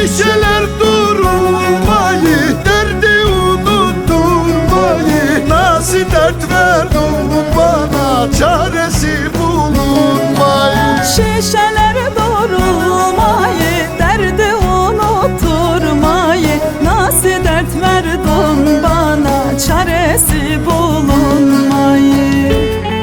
Şişeler durulmayı, derdi unutturmayı, nasıl dert verdin bana, çaresi bulunmayı. Şişeler durulmayı, derdi unutturmayı, nasıl dert verdin bana, çaresi bulunmayı.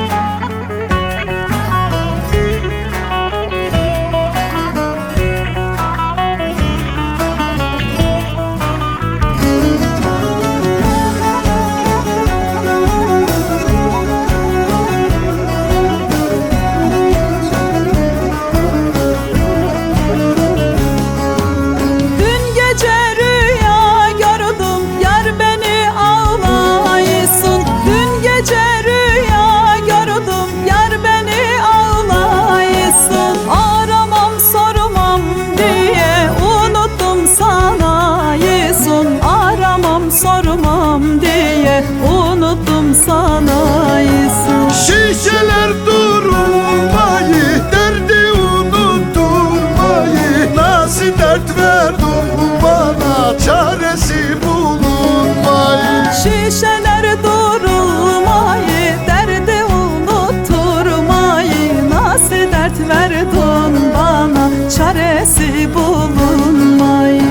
Sormam diye unuttum sanayısın. Şişeler durulmayı, derdi unutturmayı, nasıl dert verdin bana, çaresi bulunmayı. Şişeler durulmayı, derdi unutturmayı, nasıl dert verdin bana, çaresi bulunmayı.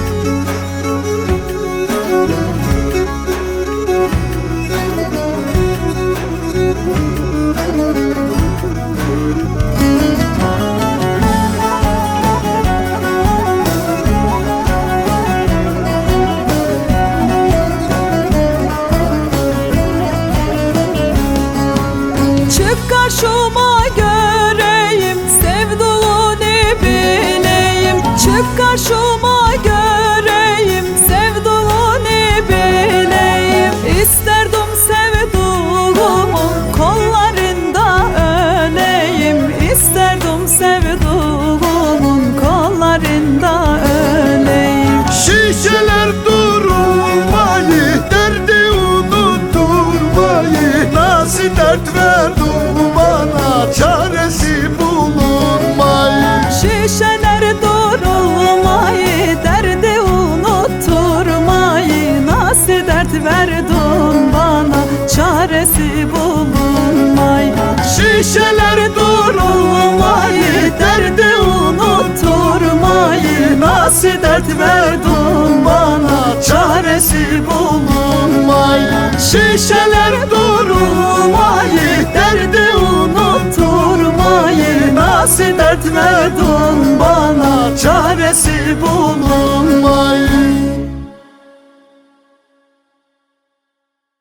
Çık karşıma göreyim, sevduğunu bileyim. Çık karşıma göreyim, sevduğunu bileyim. İsterdim sevduğumun kollarında öleyim. İsterdim sevduğumun kollarında öleyim. Şişeler durulmayı, derdi unutturmayı, nasıl dert verdin bana, çaresi bulunmayı. Şişeler durulmayı, derdi unutturmayı, nasıl dert verdin bana, çaresi bulunmayı. Şişeler durulmayı, derdi unutturmayı, nasıl dert verdin bana, çaresi bulunmayı. Şişeler durulmayı, derdi unutturmayı, nasıl dert verdin bana, çaresi bulunmayı.